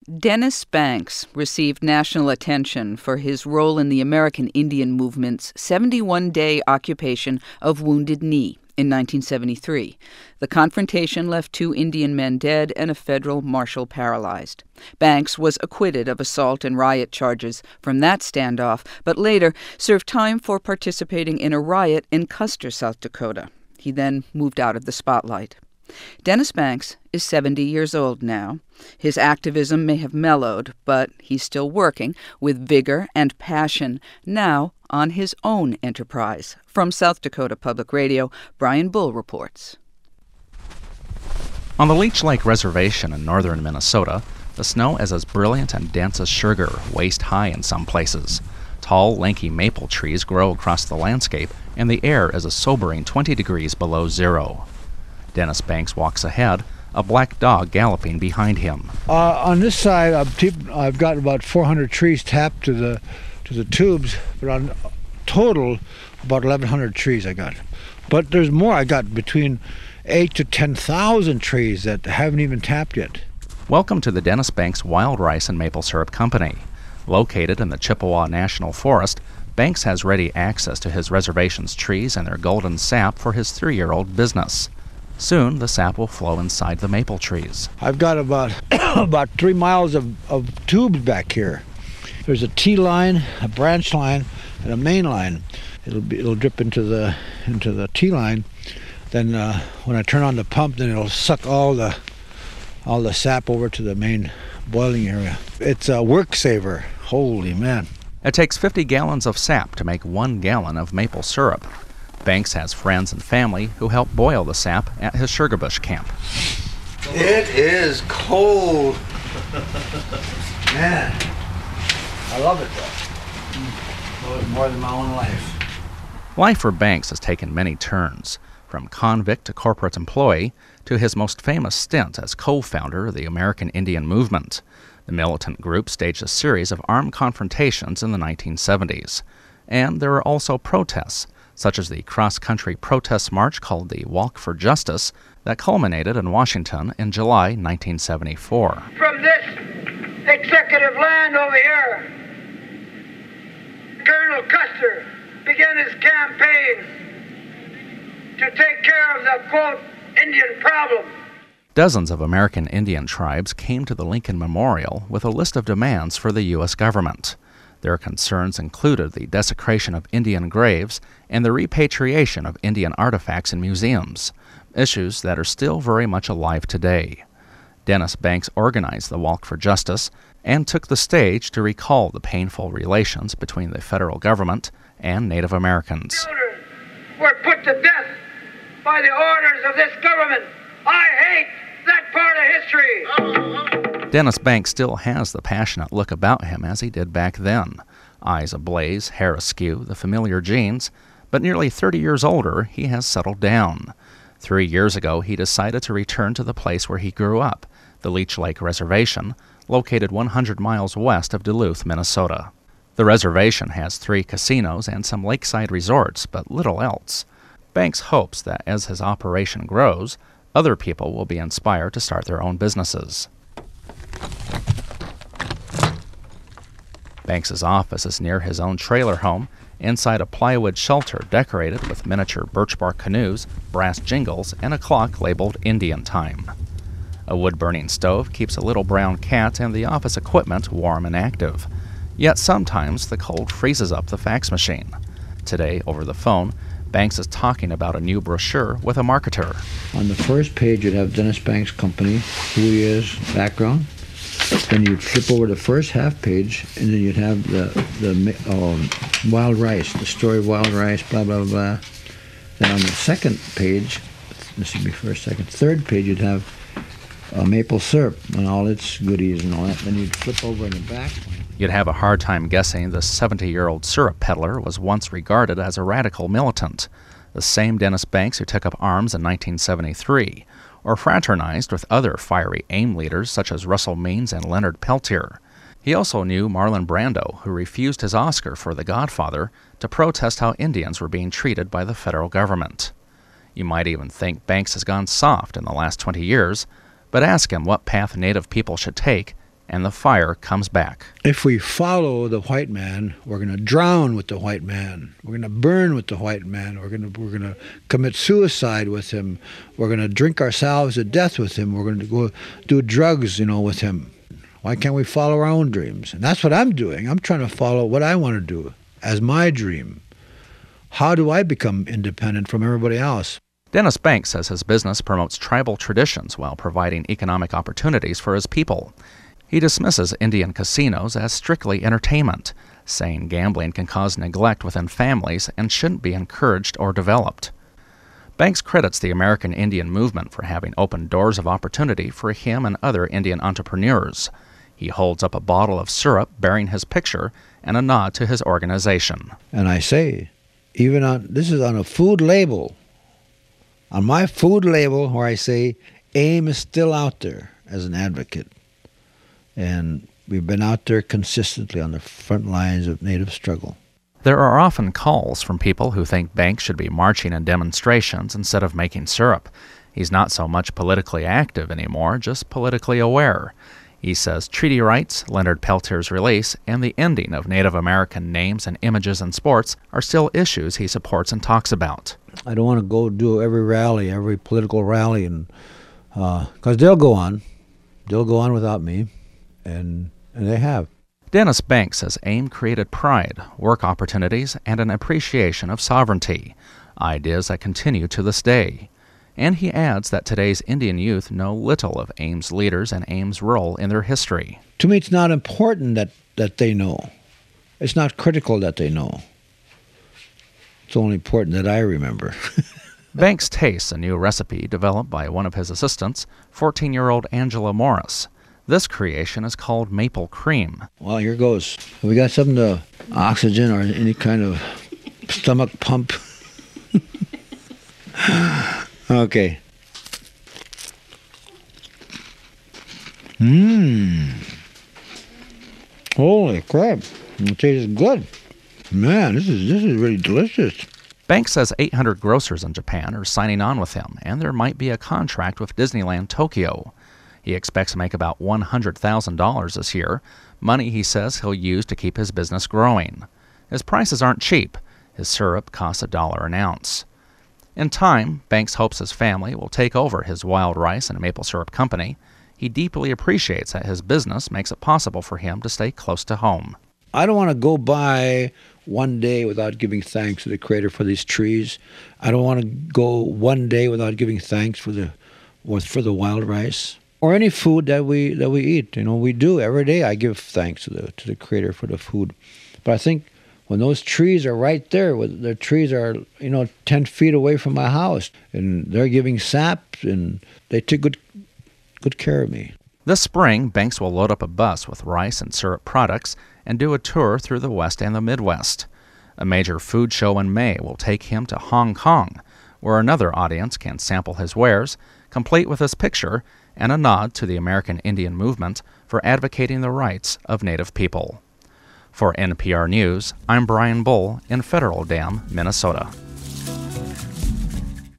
Dennis Banks received national attention for his role in the American Indian movement's 71-day occupation of Wounded Knee in 1973. The confrontation left 2 Indian men dead and a federal marshal paralyzed. Banks was acquitted of assault and riot charges from that standoff, but later served time for participating in a riot in Custer, South Dakota. He then moved out of the spotlight. Dennis Banks is 70 years old now. His activism may have mellowed, but he's still working with vigor and passion, now on his own enterprise. From South Dakota Public Radio, Brian Bull reports. On the Leech Lake Reservation in northern Minnesota, the snow is as brilliant and dense as sugar, waist high in some places. Tall, lanky maple trees grow across the landscape, and the air is a sobering 20 degrees below zero. Dennis Banks walks ahead, a black dog galloping behind him. On this side, I've got about 400 trees tapped to the tubes, but on total, about 1,100 trees I got. But there's more. I got between 8,000 to 10,000 trees that haven't even tapped yet. Welcome to the Dennis Banks Wild Rice and Maple Syrup Company. Located in the Chippewa National Forest, Banks has ready access to his reservation's trees and their golden sap for his 3-year-old business. Soon, the sap will flow inside the maple trees. I've got about 3 miles of tubes back here. There's a T-line, a branch line, and a main line. It'll drip into the T-line. Then when I turn on the pump, then it'll suck all the sap over to the main boiling area. It's a work saver. Holy man. It takes 50 gallons of sap to make 1 gallon of maple syrup. Banks has friends and family who help boil the sap at his Sugarbush camp. It is cold. Man, I love it though. Love it more than my own life. Life for Banks has taken many turns, from convict to corporate employee to his most famous stint as co-founder of the American Indian Movement. The militant group staged a series of armed confrontations in the 1970s. And there were also protests, such as the cross-country protest march called the Walk for Justice that culminated in Washington in July 1974. From this executive land over here, Colonel Custer began his campaign to take care of the, quote, Indian problem. Dozens of American Indian tribes came to the Lincoln Memorial with a list of demands for the U.S. government. Their concerns included the desecration of Indian graves and the repatriation of Indian artifacts in museums, issues that are still very much alive today. Dennis Banks organized the Walk for Justice and took the stage to recall the painful relations between the federal government and Native Americans. Children were put to death by the orders of this government. I hate that part of history. Dennis Banks still has the passionate look about him as he did back then. Eyes ablaze, hair askew, the familiar genes, but nearly 30 years older, he has settled down. 3 years ago, he decided to return to the place where he grew up, the Leech Lake Reservation, located 100 miles west of Duluth, Minnesota. The reservation has 3 casinos and some lakeside resorts, but little else. Banks hopes that as his operation grows, other people will be inspired to start their own businesses. Banks's office is near his own trailer home, inside a plywood shelter decorated with miniature birch-bark canoes, brass jingles, and a clock labeled Indian Time. A wood-burning stove keeps a little brown cat and the office equipment warm and active. Yet sometimes the cold freezes up the fax machine. Today, over the phone, Banks is talking about a new brochure with a marketer. On the first page, you'd have Dennis Banks Company, who he is, background. Then you'd flip over the first half page, and then you'd have the wild rice, the story of wild rice, blah, blah, blah. Then on the second page, this would be first, second, third page, you'd have maple syrup and all its goodies and all that. Then you'd flip over in the back. You'd have a hard time guessing the 70-year-old syrup peddler was once regarded as a radical militant, the same Dennis Banks who took up arms in 1973, or fraternized with other fiery AIM leaders such as Russell Means and Leonard Peltier. He also knew Marlon Brando, who refused his Oscar for The Godfather to protest how Indians were being treated by the federal government. You might even think Banks has gone soft in the last 20 years, but ask him what path Native people should take, and the fire comes back. If we follow the white man, we're going to drown with the white man. We're going to burn with the white man. We're going to commit suicide with him. We're going to drink ourselves to death with him. We're going to go do drugs, with him. Why can't we follow our own dreams? And that's what I'm doing. I'm trying to follow what I want to do as my dream. How do I become independent from everybody else? Dennis Banks says his business promotes tribal traditions while providing economic opportunities for his people. He dismisses Indian casinos as strictly entertainment, saying gambling can cause neglect within families and shouldn't be encouraged or developed. Banks credits the American Indian movement for having opened doors of opportunity for him and other Indian entrepreneurs. He holds up a bottle of syrup bearing his picture and a nod to his organization. And I say, this is on a food label. On my food label where I say, AIM is still out there as an advocate. And we've been out there consistently on the front lines of Native struggle. There are often calls from people who think Banks should be marching in demonstrations instead of making syrup. He's not so much politically active anymore, just politically aware. He says treaty rights, Leonard Peltier's release, and the ending of Native American names and images in sports are still issues he supports and talks about. I don't want to go do every rally, every political rally, and because they'll go on. They'll go on without me, and they have. Dennis Banks says AIM created pride, work opportunities, and an appreciation of sovereignty, ideas that continue to this day. And he adds that today's Indian youth know little of AIM's leaders and AIM's role in their history. To me, it's not important that they know. It's not critical that they know. It's only important that I remember. Banks tastes a new recipe developed by one of his assistants, 14-year-old Angela Morris. This creation is called maple cream. Well, here goes. We got something to oxygen or any kind of stomach pump. Okay. Holy crap. It tastes good. Man, this is really delicious. Banks says 800 grocers in Japan are signing on with him, and there might be a contract with Disneyland Tokyo. He expects to make about $100,000 this year, money he says he'll use to keep his business growing. His prices aren't cheap. His syrup costs $1 an ounce. In time, Banks hopes his family will take over his wild rice and maple syrup company. He deeply appreciates that his business makes it possible for him to stay close to home. I don't want to go by one day without giving thanks to the Creator for these trees. I don't want to go one day without giving thanks for the wild rice or any food that we eat. We do every day. I give thanks to the Creator for the food. But I think when those trees are right there, the trees are 10 feet away from my house, and they're giving sap, and they take good care of me. This spring, Banks will load up a bus with rice and syrup products and do a tour through the West and the Midwest. A major food show in May will take him to Hong Kong, where another audience can sample his wares, complete with his picture and a nod to the American Indian movement for advocating the rights of Native people. For NPR News, I'm Brian Bull in Federal Dam, Minnesota.